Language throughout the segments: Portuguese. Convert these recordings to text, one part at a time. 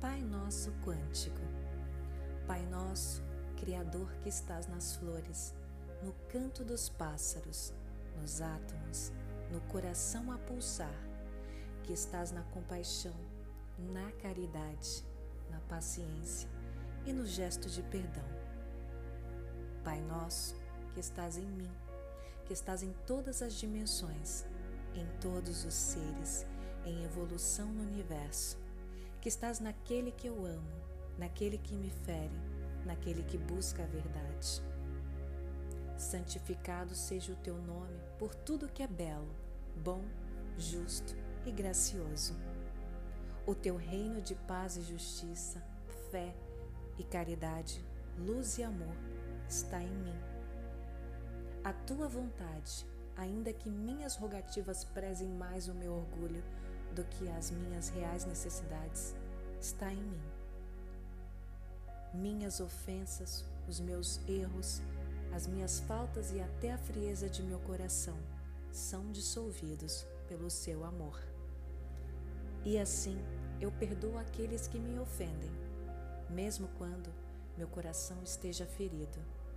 Pai Nosso quântico. Pai Nosso, Criador que estás nas flores, no canto dos pássaros, nos átomos, no coração a pulsar, que estás na compaixão, na caridade, na paciência e no gesto de perdão. Pai Nosso, que estás em mim, que estás em todas as dimensões, em todos os seres, em evolução no universo, que estás naquele que eu amo, naquele que me fere, naquele que busca a verdade. Santificado seja o teu nome por tudo que é belo, bom, justo e gracioso. O teu reino de paz e justiça, fé e caridade, luz e amor está em mim. A tua vontade, ainda que minhas rogativas prezem mais o meu orgulho do que as minhas reais necessidades, está em mim. Minhas ofensas, os meus erros, as minhas faltas e até a frieza de meu coração são dissolvidos pelo seu amor. E assim eu perdoo aqueles que me ofendem, mesmo quando meu coração esteja ferido.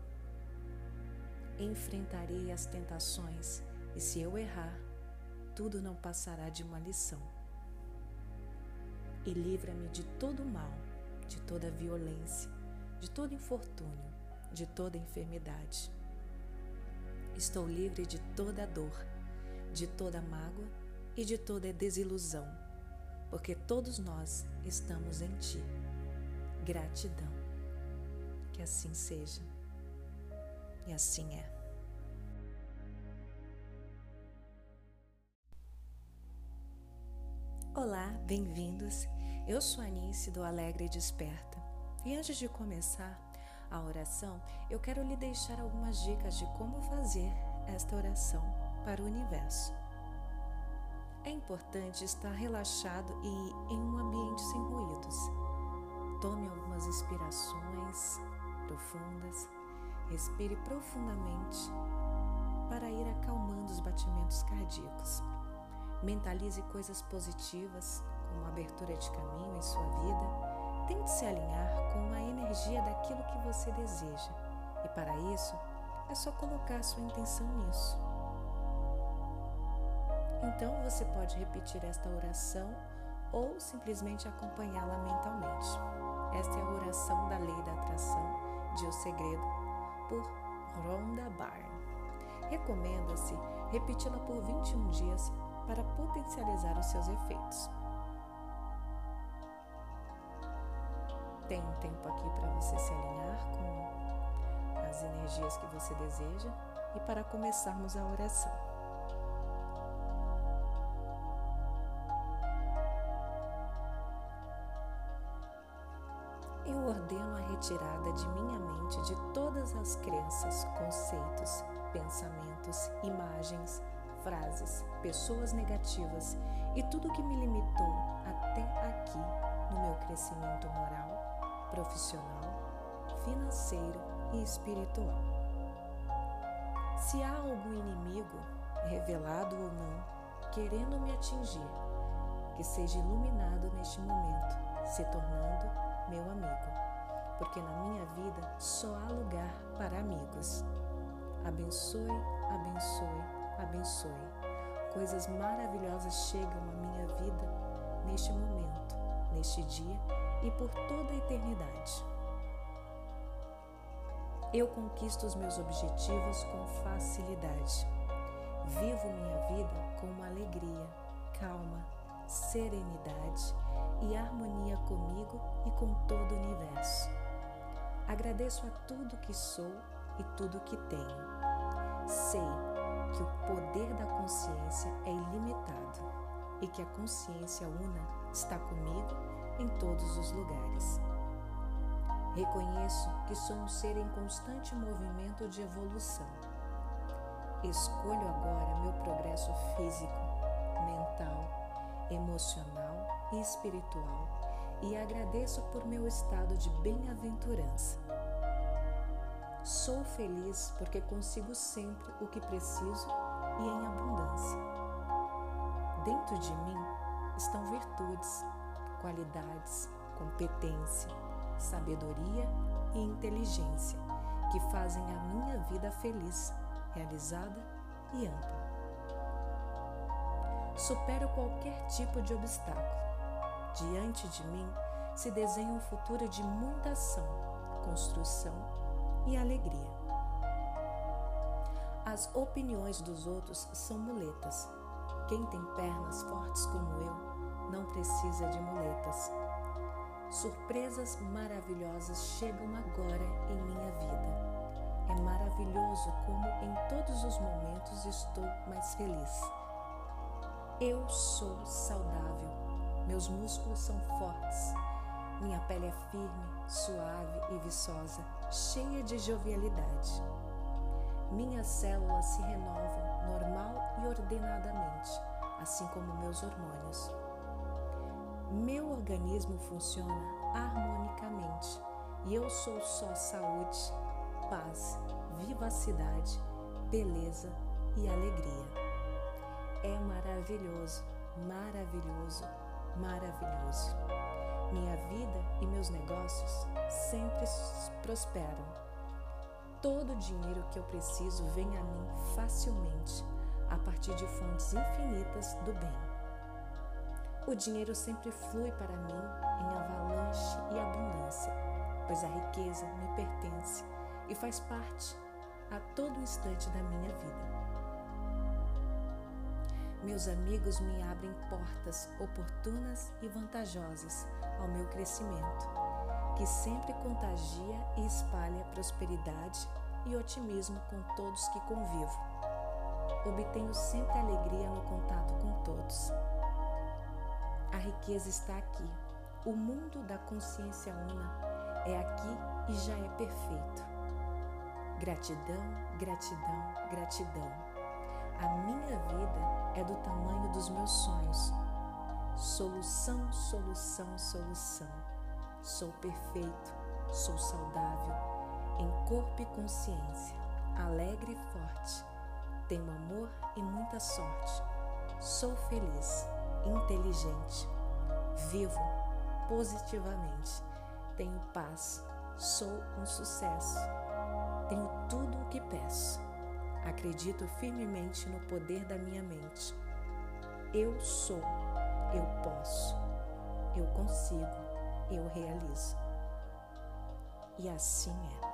Enfrentarei as tentações e, se eu errar, tudo não passará de uma lição. E livra-me de todo mal, de toda violência, de todo infortúnio, de toda enfermidade. Estou livre de toda dor, de toda mágoa e de toda desilusão, porque todos nós estamos em Ti. Gratidão. Que assim seja. E assim é. Olá, bem-vindos. Eu sou a Anice do Alegre Desperta. E antes de começar a oração, eu quero lhe deixar algumas dicas de como fazer esta oração para o universo. É importante estar relaxado e em um ambiente sem ruídos. Tome algumas inspirações profundas. Respire profundamente para ir acalmando os batimentos cardíacos. Mentalize coisas positivas, como abertura de caminho em sua vida. Tente se alinhar com a energia daquilo que você deseja. E para isso, é só colocar sua intenção nisso. Então você pode repetir esta oração ou simplesmente acompanhá-la mentalmente. Esta é a oração da Lei da Atração de O Segredo, por Rhonda Byrne. Recomenda-se repeti-la por 21 dias para potencializar os seus efeitos. Tem um tempo aqui para você se alinhar com as energias que você deseja e para começarmos a oração. Eu ordeno a retirada de minha mente de todas as crenças, conceitos, pensamentos, imagens, frases, pessoas negativas e tudo que me limitou até aqui no meu crescimento moral, profissional, financeiro e espiritual. Se há algum inimigo, revelado ou não, querendo me atingir, que seja iluminado neste momento, se tornando meu amigo, porque na minha vida só há lugar para amigos. Abençoe, abençoe, abençoe. Coisas maravilhosas chegam à minha vida neste momento, neste dia e por toda a eternidade. Eu conquisto os meus objetivos com facilidade. Vivo minha vida com uma alegria, calma, serenidade e harmonia comigo e com todo o universo. Agradeço a tudo que sou e tudo que tenho. Sei que o poder da consciência é ilimitado e que a consciência una está comigo em todos os lugares. Reconheço que sou um ser em constante movimento de evolução. Escolho agora meu progresso físico, mental, emocional e espiritual e agradeço por meu estado de bem-aventurança. Sou feliz porque consigo sempre o que preciso e em abundância. Dentro de mim estão virtudes, qualidades, competência, sabedoria e inteligência que fazem a minha vida feliz, realizada e ampla. Supero qualquer tipo de obstáculo. Diante de mim se desenha um futuro de muita ação, construção e alegria. As opiniões dos outros são muletas. Quem tem pernas fortes como eu não precisa de muletas. Surpresas maravilhosas chegam agora em minha vida. É maravilhoso como em todos os momentos estou mais feliz. Eu sou saudável, meus músculos são fortes, minha pele é firme, suave e viçosa, cheia de jovialidade. Minhas células se renovam normal e ordenadamente, assim como meus hormônios. Meu organismo funciona harmonicamente e eu sou só saúde, paz, vivacidade, beleza e alegria. É maravilhoso, maravilhoso, maravilhoso. Minha vida e meus negócios sempre prosperam. Todo o dinheiro que eu preciso vem a mim facilmente, a partir de fontes infinitas do bem. O dinheiro sempre flui para mim em avalanche e abundância, pois a riqueza me pertence e faz parte a todo instante da minha vida. Meus amigos me abrem portas oportunas e vantajosas ao meu crescimento, que sempre contagia e espalha prosperidade e otimismo com todos que convivo. Obtenho sempre alegria no contato com todos. A riqueza está aqui. O mundo da consciência una é aqui e já é perfeito. Gratidão, gratidão, gratidão. A minha vida é do tamanho dos meus sonhos. Solução, solução, solução. Sou perfeito, sou saudável, em corpo e consciência, alegre e forte. Tenho amor e muita sorte. Sou feliz, inteligente. Vivo positivamente. Tenho paz. Sou um sucesso. Tenho tudo o que peço. Acredito firmemente no poder da minha mente. Eu sou, eu posso, eu consigo, eu realizo. E assim é.